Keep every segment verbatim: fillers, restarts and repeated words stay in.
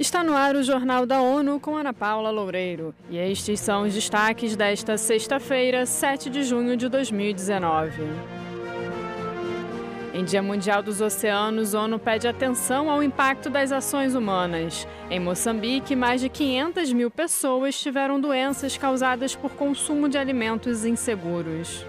Está no ar o Jornal da ONU com Ana Paula Loureiro. E estes são os destaques desta sexta-feira, sete de junho de dois mil e dezenove. Em Dia Mundial dos Oceanos, a ONU pede atenção ao impacto das ações humanas. Em Moçambique, mais de quinhentas mil pessoas tiveram doenças causadas por consumo de alimentos inseguros.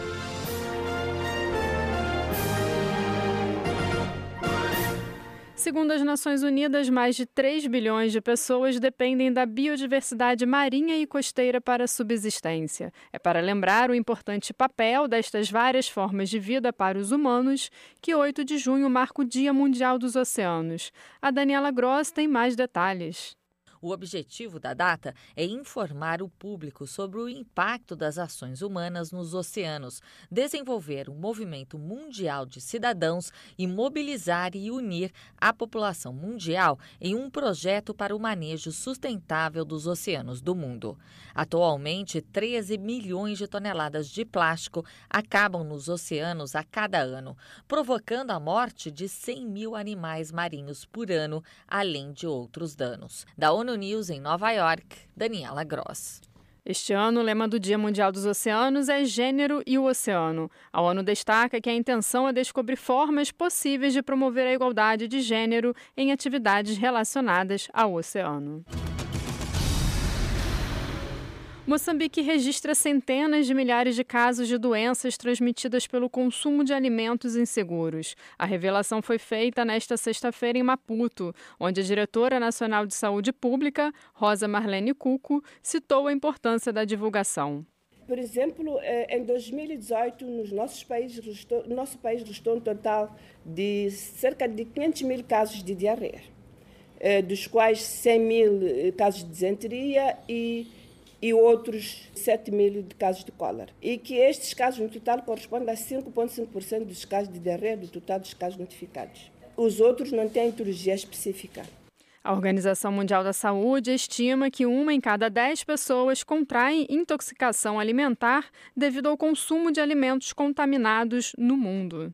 Segundo as Nações Unidas, mais de três bilhões de pessoas dependem da biodiversidade marinha e costeira para a subsistência. É para lembrar o importante papel destas várias formas de vida para os humanos que oito de junho marca o Dia Mundial dos Oceanos. A Daniela Gross tem mais detalhes. O objetivo da data é informar o público sobre o impacto das ações humanas nos oceanos, desenvolver um movimento mundial de cidadãos e mobilizar e unir a população mundial em um projeto para o manejo sustentável dos oceanos do mundo. Atualmente, treze milhões de toneladas de plástico acabam nos oceanos a cada ano, provocando a morte de cem mil animais marinhos por ano, além de outros danos. Da ONU News em Nova York, Daniela Gross. Este ano, o lema do Dia Mundial dos Oceanos é Gênero e o Oceano. A ONU destaca que a intenção é descobrir formas possíveis de promover a igualdade de gênero em atividades relacionadas ao oceano. Moçambique registra centenas de milhares de casos de doenças transmitidas pelo consumo de alimentos inseguros. A revelação foi feita nesta sexta-feira em Maputo, onde a diretora nacional de saúde pública, Rosa Marlene Cuco, citou a importância da divulgação. Por exemplo, em dois mil e dezoito, nos nossos países, no nosso país restou um total de cerca de quinhentos mil casos de diarreia, dos quais cem mil casos de disenteria e e outros sete mil de casos de cólera. E que estes casos, no total, correspondem a cinco vírgula cinco por cento dos casos de diarreia do total dos casos notificados. Os outros não têm etiologia específica. A Organização Mundial da Saúde estima que uma em cada dez pessoas contrai intoxicação alimentar devido ao consumo de alimentos contaminados no mundo.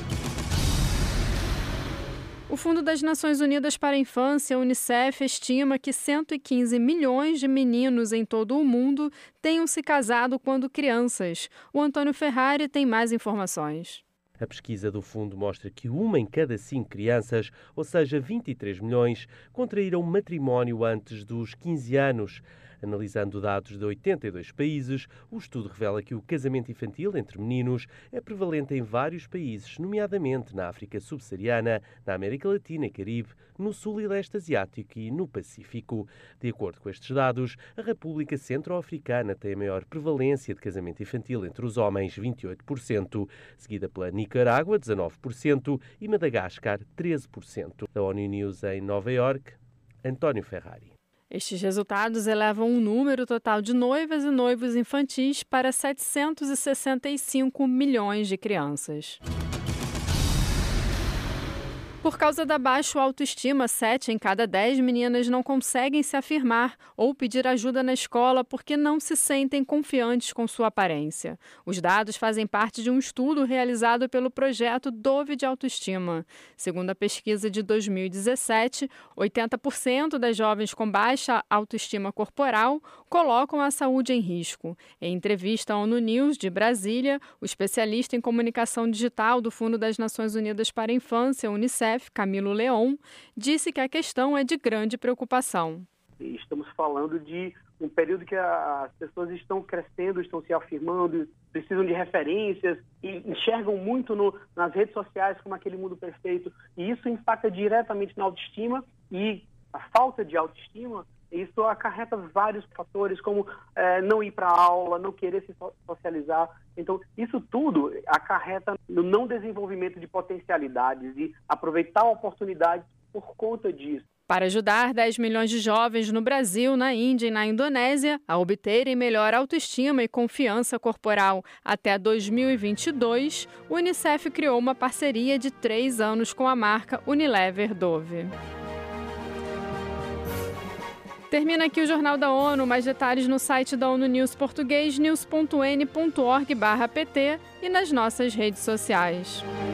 O Fundo das Nações Unidas para a Infância, Unicef, estima que cento e quinze milhões de meninos em todo o mundo tenham se casado quando crianças. O Antônio Ferrari tem mais informações. A pesquisa do fundo mostra que uma em cada cinco crianças, ou seja, vinte e três milhões, contraíram matrimónio antes dos quinze anos. Analisando dados de oitenta e dois países, o estudo revela que o casamento infantil entre meninos é prevalente em vários países, nomeadamente na África subsaariana, na América Latina e Caribe, no Sul e Leste Asiático e no Pacífico. De acordo com estes dados, a República Centro-Africana tem a maior prevalência de casamento infantil entre os homens, vinte e oito por cento, seguida pela Nicarágua, dezanove por cento, e Madagascar, treze por cento. Da ONU News em Nova York, António Ferrari. Estes resultados elevam o número total de noivas e noivos infantis para setecentos e sessenta e cinco milhões de crianças. Por causa da baixa autoestima, sete em cada dez meninas não conseguem se afirmar ou pedir ajuda na escola porque não se sentem confiantes com sua aparência. Os dados fazem parte de um estudo realizado pelo projeto Dove de Autoestima. Segundo a pesquisa de dois mil e dezessete, oitenta por cento das jovens com baixa autoestima corporal colocam a saúde em risco. Em entrevista à ONU News de Brasília, o especialista em comunicação digital do Fundo das Nações Unidas para a Infância, Unicef, Camilo Leon, disse que a questão é de grande preocupação. Estamos falando de um período que as pessoas estão crescendo, estão se afirmando, precisam de referências e enxergam muito no, nas redes sociais como aquele mundo perfeito. E isso impacta diretamente na autoestima e a falta de autoestima. Isso acarreta vários fatores, como é, não ir para a aula, não querer se socializar. Então, isso tudo acarreta no não desenvolvimento de potencialidades e aproveitar oportunidades por conta disso. Para ajudar dez milhões de jovens no Brasil, na Índia e na Indonésia a obterem melhor autoestima e confiança corporal até dois mil e vinte e dois, o Unicef criou uma parceria de três anos com a marca Unilever Dove. Termina aqui o Jornal da ONU. Mais detalhes no site da ONU News português, news ponto n ponto org barra pt e nas nossas redes sociais.